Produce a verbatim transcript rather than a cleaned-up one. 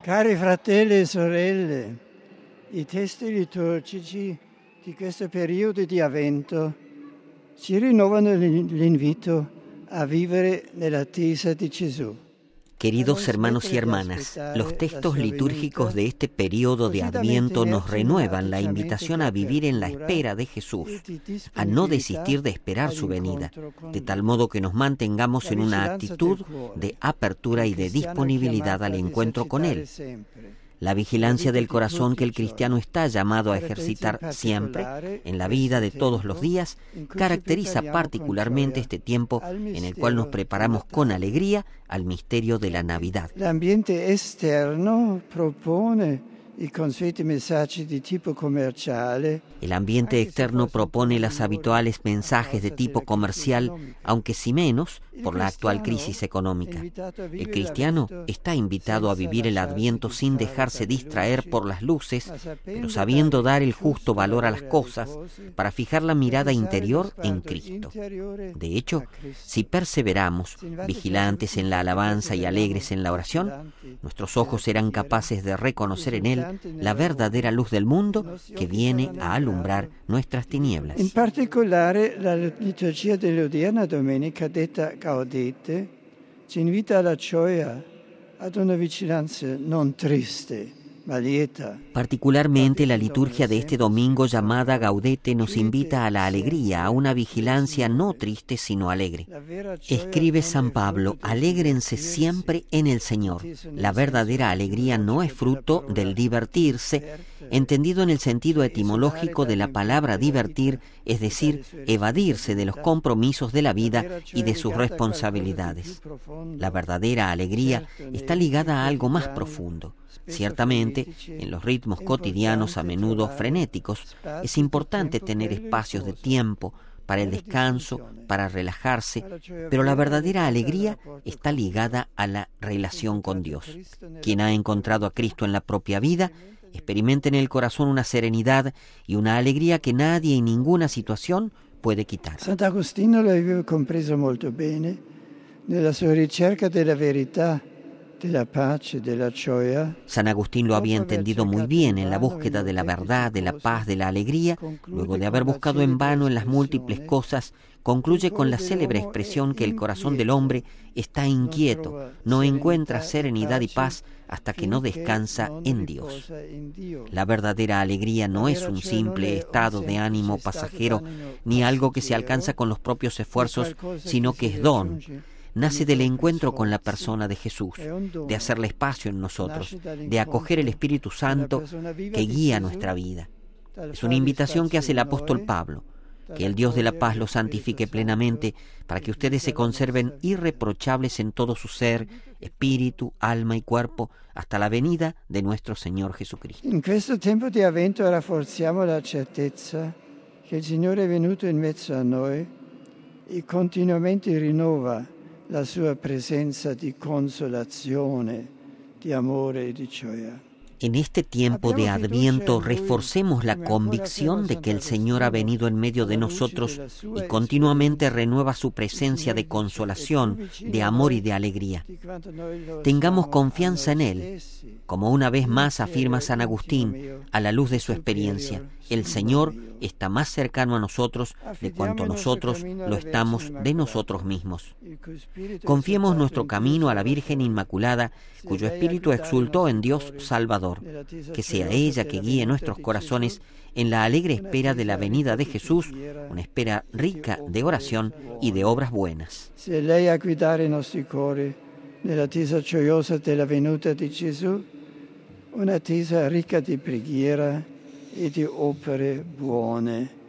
Cari fratelli e sorelle, i testi liturgici di questo periodo di Avvento ci rinnovano l'invito a vivere nell'attesa di Gesù. Queridos hermanos y hermanas, los textos litúrgicos de este periodo de Adviento nos renuevan la invitación a vivir en la espera de Jesús, a no desistir de esperar su venida, de tal modo que nos mantengamos en una actitud de apertura y de disponibilidad al encuentro con Él. La vigilancia del corazón que el cristiano está llamado a ejercitar siempre, en la vida de todos los días, caracteriza particularmente este tiempo en el cual nos preparamos con alegría al misterio de la Navidad. El ambiente externo propone i consueti messaggi di tipo commerciale. El ambiente externo propone los habituales mensajes de tipo comercial, aunque sí menos por la actual crisis económica. El cristiano está invitado a vivir el Adviento sin dejarse distraer por las luces, pero sabiendo dar el justo valor a las cosas para fijar la mirada interior en Cristo. De hecho, si perseveramos, vigilantes en la alabanza y alegres en la oración, nuestros ojos serán capaces de reconocer en Él la verdadera luz del mundo que viene a alumbrar nuestras tinieblas. In particolare la liturgia dell'odierna domenica detta Gaudete ci invita alla gioia, ad una vigilanza non triste, ma lieta. Particularmente la liturgia de este domingo llamada Gaudete nos invita a la alegría, a una vigilancia no triste sino alegre. Escribe San Pablo: alégrense siempre en el Señor. La verdadera alegría no es fruto del divertirse, entendido en el sentido etimológico de la palabra divertir, es decir, evadirse de los compromisos de la vida y de sus responsabilidades. La verdadera alegría está ligada a algo más profundo. Ciertamente, en los ritmos cotidianos a menudo frenéticos, es importante tener espacios de tiempo para el descanso, para relajarse, pero la verdadera alegría está ligada a la relación con Dios. Quien ha encontrado a Cristo en la propia vida, experimenta en el corazón una serenidad y una alegría que nadie y ninguna situación puede quitar. Sant'Agostino lo aveva compreso molto bene nella sua ricerca della verità, della pace, della gioia. San Agustín lo había entendido muy bien en la búsqueda de la verdad, de la paz, de la alegría. Luego de haber buscado en vano en las múltiples cosas, concluye con la célebre expresión que el corazón del hombre está inquieto, no encuentra serenidad y paz hasta que no descansa en Dios. La verdadera alegría no es un simple estado de ánimo pasajero, ni algo que se alcanza con los propios esfuerzos, sino que es don. Nace del encuentro con la persona de Jesús, de hacerle espacio en nosotros, de acoger el Espíritu Santo que guía nuestra vida. Es una invitación que hace el apóstol Pablo: que el Dios de la paz los santifique plenamente, para que ustedes se conserven irreprochables en todo su ser, espíritu, alma y cuerpo, hasta la venida de nuestro Señor Jesucristo. In questo tempo di Avvento rafforziamo la certezza che il Signore è venuto in mezzo a noi e continuamente rinnova la sua presenza di consolazione, di amore e di gioia. En este tiempo de Adviento reforcemos la convicción de que el Señor ha venido en medio de nosotros y continuamente renueva su presencia de consolación, de amor y de alegría. Tengamos confianza en Él. Como una vez más afirma San Agustín, a la luz de su experiencia, el Señor está más cercano a nosotros de cuanto nosotros lo estamos de nosotros mismos. Confiemos nuestro camino a la Virgen Inmaculada, cuyo espíritu exultó en Dios Salvador. Que sea ella que guíe nuestros corazones en la alegre espera de la venida de Jesús, una espera rica de oración y de obras buenas. Sia lei a guidare i nostri cuori nell'attesa gioiosa della venuta di Gesù, un'attesa ricca di preghiera e di opere buone.